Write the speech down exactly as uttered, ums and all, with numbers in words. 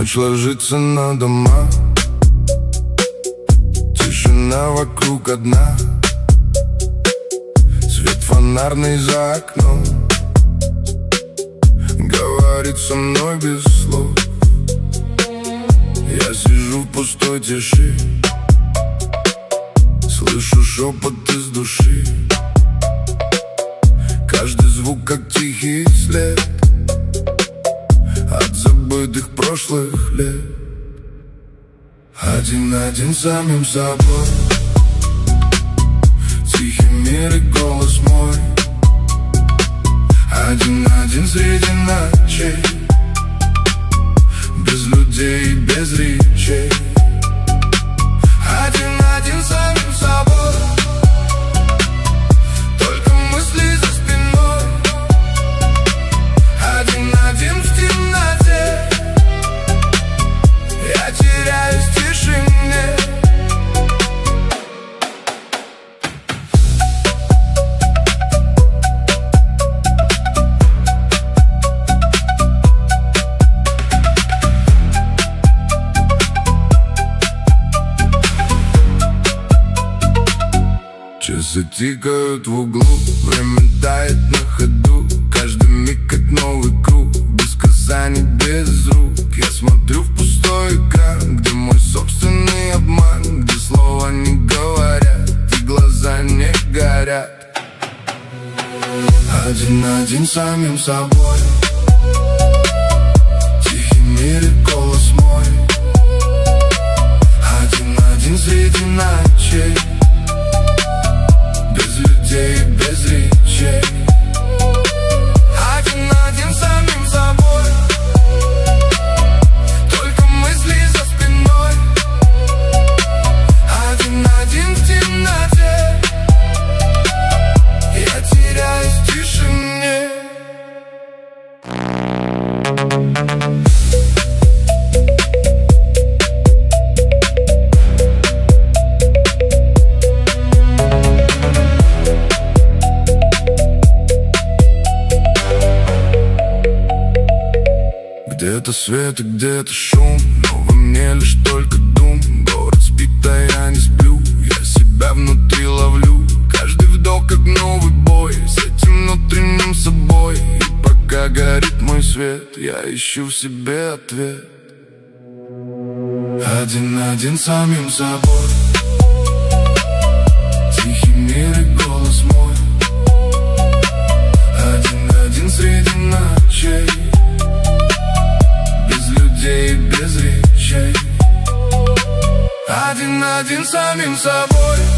Ночь ложится на дома, тишина вокруг одна, свет фонарный за окном говорит со мной без слов. Я сижу в пустой тиши, слышу шепот из души. Каждый звук как тихий след от забытых прошлых лет. Один-один самим собой, тихий мир и голос мой. Один-один среди ночей, без людей и без речей. Один-один самим собой, только мысли за спиной. Один-один в темноте, я теряюсь в тишине. Часы тикают в углу, время тает на ходу. Каждый миг как новый круг, без касаний, без рук. Я смотрю в пустой экран, где мой собственный обман, где слова не говорят и глаза не горят. Один-один самим собой, тихий мир и голос мой. Один-один среди ночей, без людей и без речей. Один-один самим собой, только мысли за спиной. Один-один в темноте, я теряюсь в тишине. Где-то свет и где-то шум, но во мне лишь только дум. Город спит, а я не сплю, я себя внутри ловлю. Каждый вдох как новый бой с этим внутренним собой. И пока горит мой свет, я ищу в себе ответ. Один-один самим собой, тихий мир и голос мой. Один-один среди ночей, и без речей. Один-один самим собой,